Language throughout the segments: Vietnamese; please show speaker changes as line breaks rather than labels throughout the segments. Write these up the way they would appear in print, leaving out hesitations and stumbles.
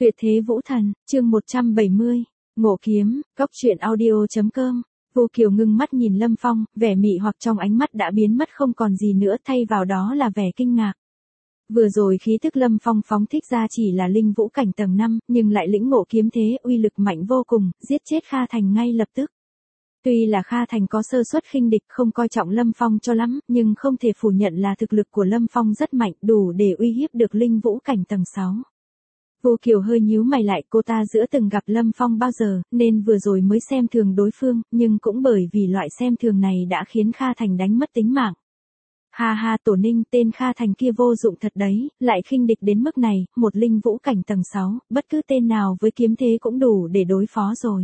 Tuyệt thế vũ thần, chương 170, ngộ kiếm, góc truyện audio.com. Vô Kiều ngưng mắt nhìn Lâm Phong, vẻ mị hoặc trong ánh mắt đã biến mất không còn gì nữa, thay vào đó là vẻ kinh ngạc. Vừa rồi khí tức Lâm Phong phóng thích ra chỉ là linh vũ cảnh tầng 5, nhưng lại lĩnh ngộ kiếm thế uy lực mạnh vô cùng, giết chết Kha Thành ngay lập tức. Tuy là Kha Thành có sơ suất khinh địch không coi trọng Lâm Phong cho lắm, nhưng không thể phủ nhận là thực lực của Lâm Phong rất mạnh, đủ để uy hiếp được linh vũ cảnh tầng 6. Vô Kiều hơi nhíu mày lại, cô ta giữa từng gặp Lâm Phong bao giờ, nên vừa rồi mới xem thường đối phương, nhưng cũng bởi vì loại xem thường này đã khiến Kha Thành đánh mất tính mạng. Ha ha, Tổ Ninh, tên Kha Thành kia vô dụng thật đấy, lại khinh địch đến mức này, một linh vũ cảnh tầng 6, bất cứ tên nào với kiếm thế cũng đủ để đối phó rồi.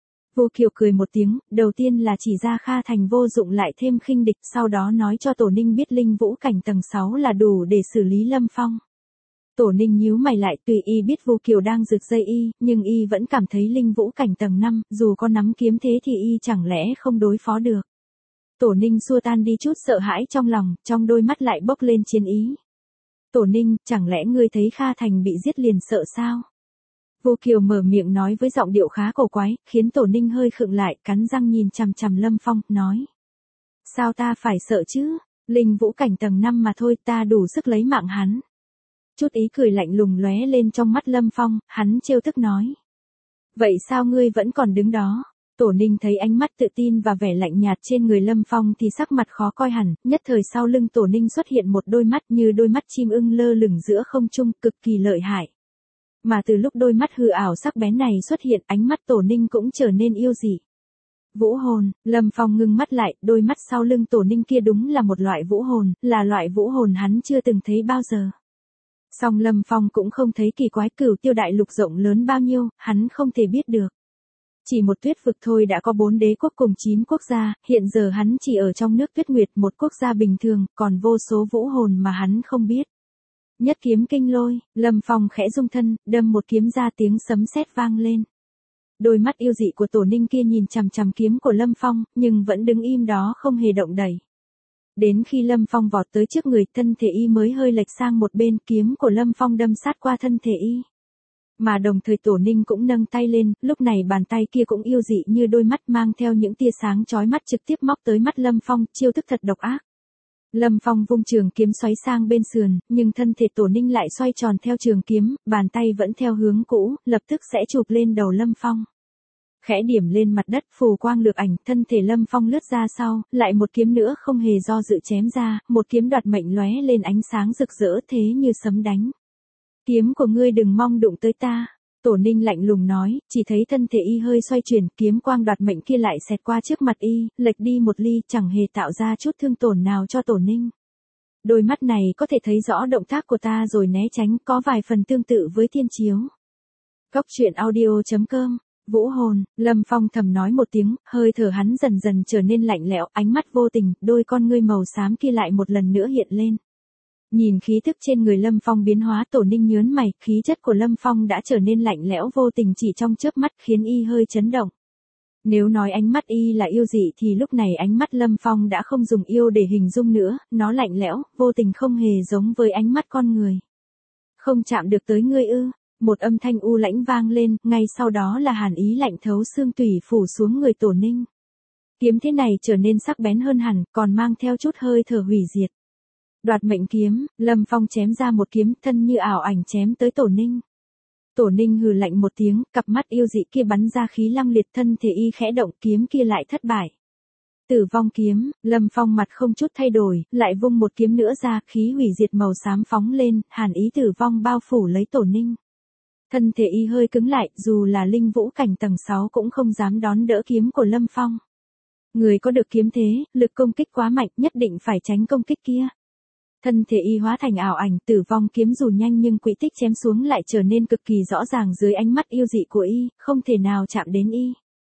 Vô Kiều cười một tiếng, đầu tiên là chỉ ra Kha Thành vô dụng lại thêm khinh địch, sau đó nói cho Tổ Ninh biết linh vũ cảnh tầng 6 là đủ để xử lý Lâm Phong. Tổ Ninh nhíu mày lại, tùy y biết Vô Kiều đang rực dây y, nhưng y vẫn cảm thấy linh vũ cảnh tầng 5, dù có nắm kiếm thế thì y chẳng lẽ không đối phó được. Tổ Ninh xua tan đi chút sợ hãi trong lòng, trong đôi mắt lại bốc lên chiến ý. Tổ Ninh, chẳng lẽ ngươi thấy Kha Thành bị giết liền sợ sao? Vô Kiều mở miệng nói với giọng điệu khá cổ quái, khiến Tổ Ninh hơi khựng lại, cắn răng nhìn chằm chằm Lâm Phong, nói. Sao ta phải sợ chứ? Linh vũ cảnh tầng 5 mà thôi, ta đủ sức lấy mạng hắn. Chút ý cười lạnh lùng lóe lên trong mắt Lâm Phong, hắn trêu tức nói. Vậy sao ngươi vẫn còn đứng đó? Tổ Ninh thấy ánh mắt tự tin và vẻ lạnh nhạt trên người Lâm Phong thì sắc mặt khó coi hẳn, nhất thời sau lưng Tổ Ninh xuất hiện một đôi mắt như đôi mắt chim ưng lơ lửng giữa không trung, cực kỳ lợi hại. Mà từ lúc đôi mắt hư ảo sắc bén này xuất hiện, ánh mắt Tổ Ninh cũng trở nên yêu dị. Vũ hồn, Lâm Phong ngưng mắt lại, đôi mắt sau lưng Tổ Ninh kia đúng là một loại vũ hồn, là loại vũ hồn hắn chưa từng thấy bao giờ. Song Lâm Phong cũng không thấy kỳ quái, Cửu Tiêu đại lục rộng lớn bao nhiêu, hắn không thể biết được. Chỉ một tuyết vực thôi đã có 4 đế quốc cùng 9 quốc gia, hiện giờ hắn chỉ ở trong nước Tuyết Nguyệt, một quốc gia bình thường, còn vô số vũ hồn mà hắn không biết. Nhất kiếm kinh lôi, Lâm Phong khẽ rung thân, đâm một kiếm ra, tiếng sấm sét vang lên. Đôi mắt yêu dị của Tổ Ninh kia nhìn chằm chằm kiếm của Lâm Phong, nhưng vẫn đứng im đó không hề động đậy. Đến khi Lâm Phong vọt tới trước người, thân thể y mới hơi lệch sang một bên, kiếm của Lâm Phong đâm sát qua thân thể y. Mà đồng thời Tổ Ninh cũng nâng tay lên, lúc này bàn tay kia cũng yêu dị như đôi mắt mang theo những tia sáng chói mắt trực tiếp móc tới mắt Lâm Phong, chiêu thức thật độc ác. Lâm Phong vung trường kiếm xoáy sang bên sườn, nhưng thân thể Tổ Ninh lại xoay tròn theo trường kiếm, bàn tay vẫn theo hướng cũ, lập tức sẽ chụp lên đầu Lâm Phong. Khẽ điểm lên mặt đất, phù quang lược ảnh, thân thể Lâm Phong lướt ra sau, lại một kiếm nữa không hề do dự chém ra, một kiếm đoạt mệnh lóe lên ánh sáng rực rỡ thế như sấm đánh. Kiếm của ngươi đừng mong đụng tới ta. Tổ Ninh lạnh lùng nói, chỉ thấy thân thể y hơi xoay chuyển, kiếm quang đoạt mệnh kia lại xẹt qua trước mặt y, lệch đi một ly, chẳng hề tạo ra chút thương tổn nào cho Tổ Ninh. Đôi mắt này có thể thấy rõ động tác của ta rồi né tránh, có vài phần tương tự với thiên chiếu. Góc truyện audio.com. Vũ hồn, Lâm Phong thầm nói một tiếng, hơi thở hắn dần dần trở nên lạnh lẽo, ánh mắt vô tình, đôi con ngươi màu xám kia lại một lần nữa hiện lên. Nhìn khí thức trên người Lâm Phong biến hóa, Tổ Ninh nhớn mày, khí chất của Lâm Phong đã trở nên lạnh lẽo vô tình chỉ trong chớp mắt, khiến y hơi chấn động. Nếu nói ánh mắt y là yêu dị thì lúc này ánh mắt Lâm Phong đã không dùng yêu để hình dung nữa, nó lạnh lẽo, vô tình không hề giống với ánh mắt con người. Không chạm được tới ngươi ư? Một âm thanh u lãnh vang lên, ngay sau đó là hàn ý lạnh thấu xương tủy phủ xuống người Tổ Ninh. Kiếm thế này trở nên sắc bén hơn hẳn, còn mang theo chút hơi thở hủy diệt. Đoạt mệnh kiếm, Lâm Phong chém ra một kiếm, thân như ảo ảnh chém tới Tổ Ninh. Tổ Ninh hừ lạnh một tiếng, cặp mắt yêu dị kia bắn ra khí lăng liệt, thân thể y khẽ động, kiếm kia lại thất bại. Tử vong kiếm, Lâm Phong mặt không chút thay đổi, lại vung một kiếm nữa ra, khí hủy diệt màu xám phóng lên, hàn ý tử vong bao phủ lấy Tổ Ninh. Thân thể y hơi cứng lại, dù là linh vũ cảnh tầng 6 cũng không dám đón đỡ kiếm của Lâm Phong. Người có được kiếm thế, lực công kích quá mạnh, nhất định phải tránh công kích kia. Thân thể y hóa thành ảo ảnh, tử vong kiếm dù nhanh nhưng quỹ tích chém xuống lại trở nên cực kỳ rõ ràng dưới ánh mắt yêu dị của y, không thể nào chạm đến y.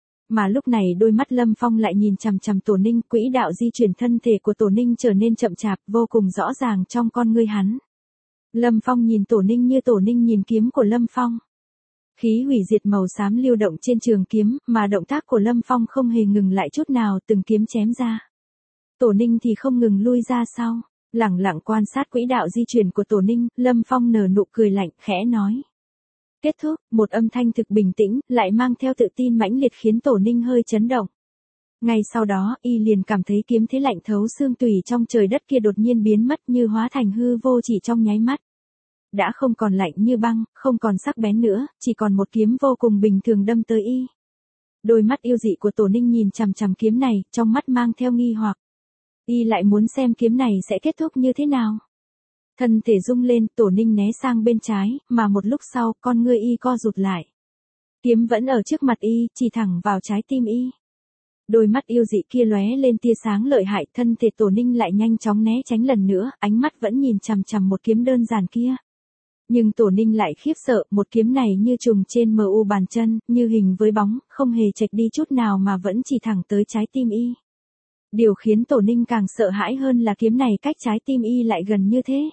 Mà lúc này đôi mắt Lâm Phong lại nhìn chằm chằm Tổ Ninh, quỹ đạo di chuyển thân thể của Tổ Ninh trở nên chậm chạp, vô cùng rõ ràng trong con ngươi hắn. Lâm Phong nhìn Tổ Ninh như Tổ Ninh nhìn kiếm của Lâm Phong. Khí hủy diệt màu xám lưu động trên trường kiếm, mà động tác của Lâm Phong không hề ngừng lại chút nào, từng kiếm chém ra. Tổ Ninh thì không ngừng lui ra sau. Lẳng lặng quan sát quỹ đạo di chuyển của Tổ Ninh, Lâm Phong nở nụ cười lạnh, khẽ nói. Kết thúc, một âm thanh thực bình tĩnh, lại mang theo tự tin mãnh liệt khiến Tổ Ninh hơi chấn động. Ngay sau đó, y liền cảm thấy kiếm thế lạnh thấu xương tủy trong trời đất kia đột nhiên biến mất như hóa thành hư vô chỉ trong nháy mắt. Đã không còn lạnh như băng, không còn sắc bén nữa, chỉ còn một kiếm vô cùng bình thường đâm tới y. Đôi mắt yêu dị của Tổ Ninh nhìn chằm chằm kiếm này, trong mắt mang theo nghi hoặc. Y lại muốn xem kiếm này sẽ kết thúc như thế nào. Thân thể rung lên, Tổ Ninh né sang bên trái, mà một lúc sau, con ngươi y co rụt lại. Kiếm vẫn ở trước mặt y, chỉ thẳng vào trái tim y. Đôi mắt yêu dị kia lóe lên tia sáng lợi hại, thân thể Tổ Ninh lại nhanh chóng né tránh lần nữa, ánh mắt vẫn nhìn chằm chằm một kiếm đơn giản kia. Nhưng Tổ Ninh lại khiếp sợ, một kiếm này như trùng trên mu bàn chân, như hình với bóng, không hề chệch đi chút nào mà vẫn chỉ thẳng tới trái tim y. Điều khiến Tổ Ninh càng sợ hãi hơn là kiếm này cách trái tim y lại gần như thế.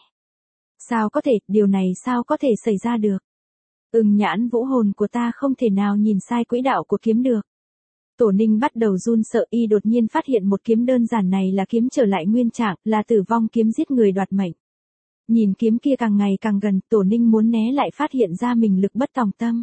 Sao có thể, điều này sao có thể xảy ra được? Nhãn vũ hồn của ta không thể nào nhìn sai quỹ đạo của kiếm được. Tổ Ninh bắt đầu run sợ, y đột nhiên phát hiện một kiếm đơn giản này là kiếm trở lại nguyên trạng, là tử vong kiếm giết người đoạt mệnh. Nhìn kiếm kia càng ngày càng gần, Tổ Ninh muốn né lại phát hiện ra mình lực bất tòng tâm.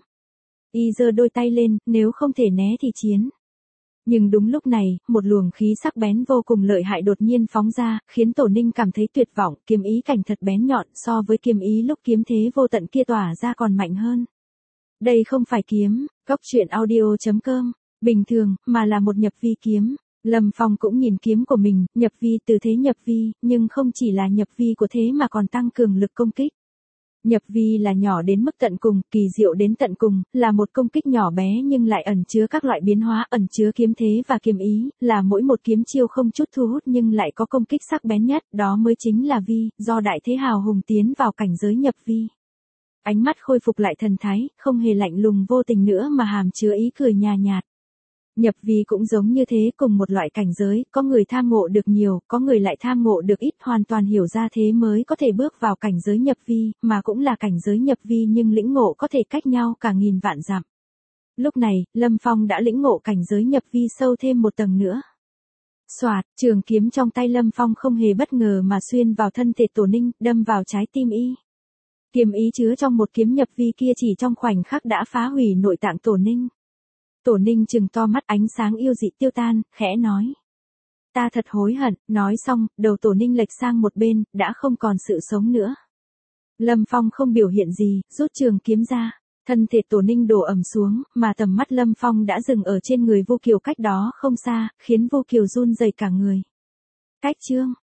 Y giơ đôi tay lên, nếu không thể né thì chiến. Nhưng đúng lúc này, một luồng khí sắc bén vô cùng lợi hại đột nhiên phóng ra, khiến Tổ Ninh cảm thấy tuyệt vọng, kiếm ý cảnh thật bén nhọn, so với kiếm ý lúc kiếm thế vô tận kia tỏa ra còn mạnh hơn. Đây không phải kiếm, Cốc Truyện Audio.com, bình thường, mà là một nhập vi kiếm. Lâm Phong cũng nhìn kiếm của mình, nhập vi từ thế nhập vi, nhưng không chỉ là nhập vi của thế mà còn tăng cường lực công kích. Nhập vi là nhỏ đến mức tận cùng, kỳ diệu đến tận cùng, là một công kích nhỏ bé nhưng lại ẩn chứa các loại biến hóa, ẩn chứa kiếm thế và kiếm ý, là mỗi một kiếm chiêu không chút thu hút nhưng lại có công kích sắc bén nhất, đó mới chính là vi, do đại thế hào hùng tiến vào cảnh giới nhập vi. Ánh mắt khôi phục lại thần thái, không hề lạnh lùng vô tình nữa mà hàm chứa ý cười nhạt nhạt. Nhập vi cũng giống như thế, cùng một loại cảnh giới, có người tham ngộ được nhiều, có người lại tham ngộ được ít, hoàn toàn hiểu ra thế mới có thể bước vào cảnh giới nhập vi, mà cũng là cảnh giới nhập vi nhưng lĩnh ngộ có thể cách nhau cả nghìn vạn dặm. Lúc này, Lâm Phong đã lĩnh ngộ cảnh giới nhập vi sâu thêm một tầng nữa. Soạt, trường kiếm trong tay Lâm Phong không hề bất ngờ mà xuyên vào thân thể Tổ Ninh, đâm vào trái tim y. Kiếm ý chứa trong một kiếm nhập vi kia chỉ trong khoảnh khắc đã phá hủy nội tạng Tổ Ninh. Tổ Ninh trừng to mắt, ánh sáng yêu dị tiêu tan, khẽ nói. Ta thật hối hận, nói xong, đầu Tổ Ninh lệch sang một bên, đã không còn sự sống nữa. Lâm Phong không biểu hiện gì, rút trường kiếm ra, thân thể Tổ Ninh đổ ầm xuống, mà tầm mắt Lâm Phong đã dừng ở trên người Vô Kiều cách đó không xa, khiến Vô Kiều run rẩy cả người. Cách chương